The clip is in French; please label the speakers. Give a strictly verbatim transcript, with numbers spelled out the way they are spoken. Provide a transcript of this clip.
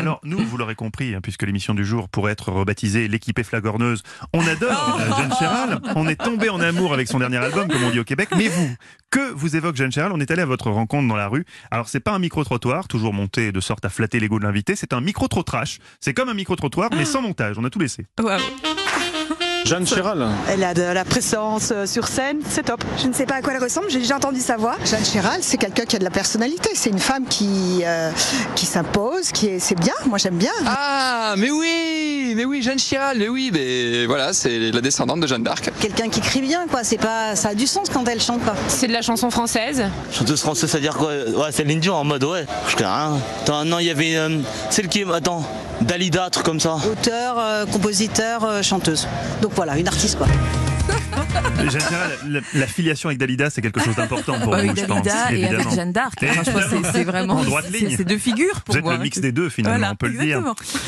Speaker 1: Alors nous, vous l'aurez compris, hein, puisque l'émission du jour pourrait être rebaptisée l'équipée flagorneuse, on adore euh, Jeanne Chéral, on est tombé en amour avec son dernier album, comme on dit au Québec, mais vous, que vous évoque Jeanne Chéral? On est allé à votre rencontre dans la rue. Alors c'est pas un micro-trottoir, toujours monté de sorte à flatter l'ego de l'invité, c'est un micro-trottrache. C'est comme un micro-trottoir, mais sans montage, on a tout laissé.
Speaker 2: Wow.
Speaker 3: Jeanne Chéral.
Speaker 4: Elle a de la présence sur scène, c'est top.
Speaker 5: Je ne sais pas à quoi elle ressemble, j'ai déjà entendu sa voix.
Speaker 6: Jeanne Chéral, c'est quelqu'un qui a de la personnalité. C'est une femme qui, euh, qui s'impose, qui est, c'est bien. Moi, j'aime bien.
Speaker 3: Ah, mais oui, mais oui, Jeanne Chéral, mais oui, mais voilà, c'est la descendante de Jeanne d'Arc.
Speaker 7: Quelqu'un qui crie bien, quoi. C'est pas, ça a du sens quand elle chante, quoi.
Speaker 2: C'est de la chanson française.
Speaker 8: Chanteuse française, c'est-à-dire quoi? Ouais, c'est Céline Dion en mode, ouais. Je connais rien. Attends, non, il y avait euh, celle qui est, attends, Dalida, un truc comme ça.
Speaker 7: Auteur, euh, compositeur, euh, chanteuse. Donc voilà, une artiste, quoi.
Speaker 1: Jeanne Chéral, la, la filiation avec Dalida, c'est quelque chose d'important pour
Speaker 2: Avec
Speaker 1: vous, je pense.
Speaker 2: Dalida et
Speaker 1: évidemment.
Speaker 2: avec Jeanne d'Arc. Enfin, je pense que c'est- c'est vraiment
Speaker 1: En droite
Speaker 2: c'est-
Speaker 1: ligne.
Speaker 2: c'est deux figures pour
Speaker 1: Vous êtes
Speaker 2: moi.
Speaker 1: le mix des deux, finalement,
Speaker 2: Voilà,
Speaker 1: on peut
Speaker 2: exactement.
Speaker 1: le dire.